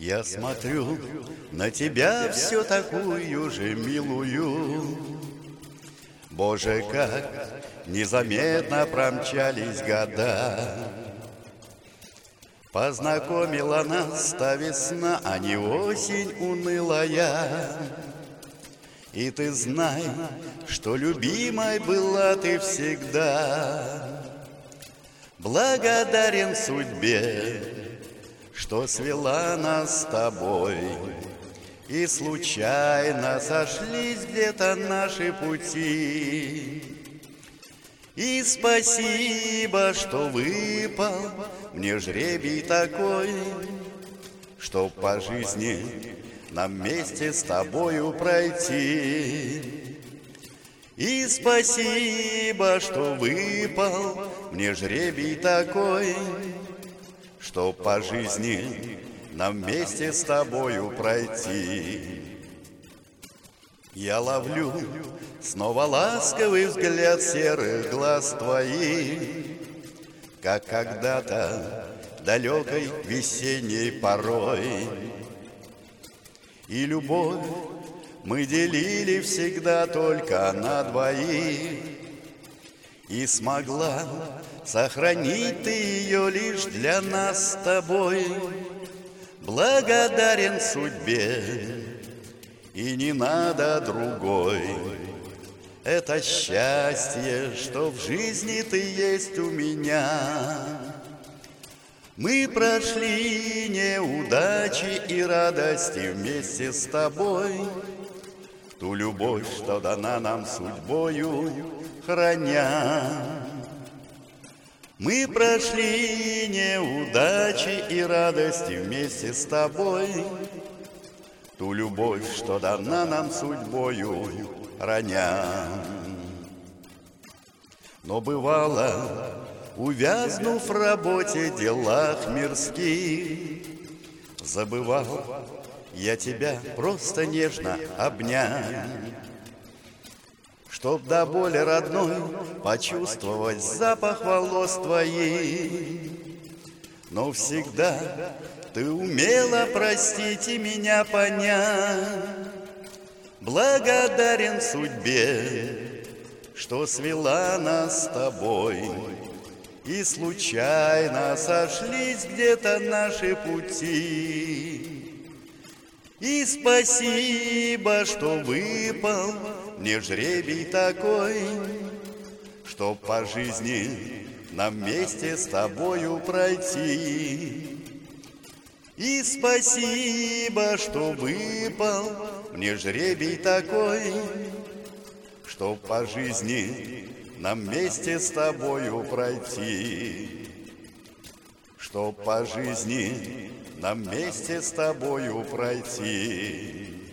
Я смотрю на тебя все такую же милую. Боже, как незаметно промчались года. Познакомила нас та весна, а не осень унылая. И ты знай, что любимой была ты всегда. Благодарен судьбе, что свела нас с тобой, и случайно сошлись где-то наши пути. И спасибо, что выпал мне жребий такой, чтоб по жизни нам вместе с тобою пройти. И спасибо, что выпал мне жребий такой, чтоб по жизни нам вместе с тобою пройти. Я ловлю снова ласковый взгляд серых глаз твоих, как когда-то далекой весенней порой. И любовь мы делили всегда только на двоих, и смогла сохранить ты ее лишь для нас с тобой. Благодарен судьбе, и не надо другой. Это счастье, что в жизни ты есть у меня. Мы прошли неудачи и радости вместе с тобой. Ту любовь, что дана нам судьбою, храня. Мы прошли неудачи и радости вместе с тобой. Ту любовь, что дана нам судьбою, храня. Но бывало, увязнув в работе, делах мирских, забывал я тебя просто нежно обнять, чтоб до боли родной почувствовать запах волос твоих. Но всегда ты умела простить и меня понять. Благодарен судьбе, что свела нас с тобой, и случайно сошлись где-то наши пути. И спасибо, что выпал мне жребий такой, чтоб по жизни нам вместе с тобою пройти. И спасибо, что выпал мне жребий такой, чтоб по жизни нам вместе с тобою пройти. Чтоб по жизни нам вместе с тобою пройти.